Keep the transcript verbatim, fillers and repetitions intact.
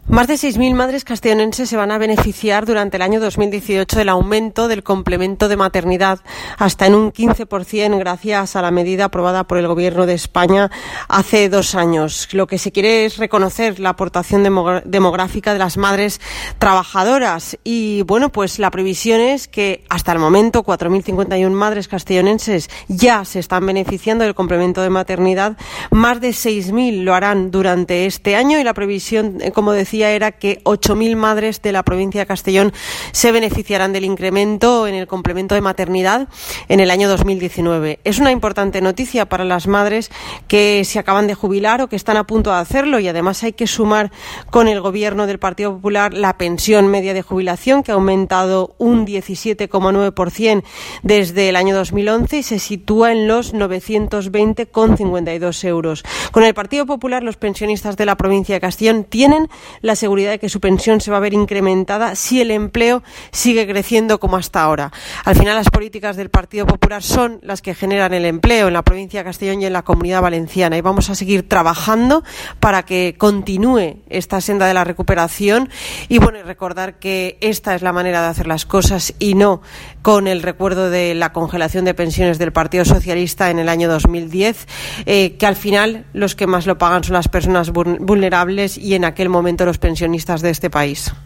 Más de seis mil madres castellonenses se van a beneficiar durante el año dos mil dieciocho del aumento del complemento de maternidad hasta en un quince por ciento gracias a la medida aprobada por el Gobierno de España hace dos años. Lo que se quiere es reconocer la aportación demográfica de las madres trabajadoras y, bueno, pues la previsión es que hasta el momento cuatro mil cincuenta y una madres castellonenses ya se están beneficiando del complemento de maternidad. Más de seis mil lo harán durante este año y la previsión, como decía, era que ocho mil madres de la provincia de Castellón se beneficiarán del incremento en el complemento de maternidad en el año dos mil diecinueve. Es una importante noticia para las madres que se acaban de jubilar o que están a punto de hacerlo, y además hay que sumar con el Gobierno del Partido Popular la pensión media de jubilación, que ha aumentado un diecisiete coma nueve por ciento desde el año dos mil once y se sitúa en los novecientos veinte coma cincuenta y dos euros. Con el Partido Popular, los pensionistas de la provincia de Castellón tienen la seguridad de que su pensión se va a ver incrementada si el empleo sigue creciendo como hasta ahora. Al final, las políticas del Partido Popular son las que generan el empleo en la provincia de Castellón y en la Comunidad Valenciana, y vamos a seguir trabajando para que continúe esta senda de la recuperación y, bueno, y recordar que esta es la manera de hacer las cosas y no con el recuerdo de la congelación de pensiones del Partido Socialista en el año dos mil diez, eh, que al final los que más lo pagan son las personas vulnerables y en aquel momento los pensionistas de este país.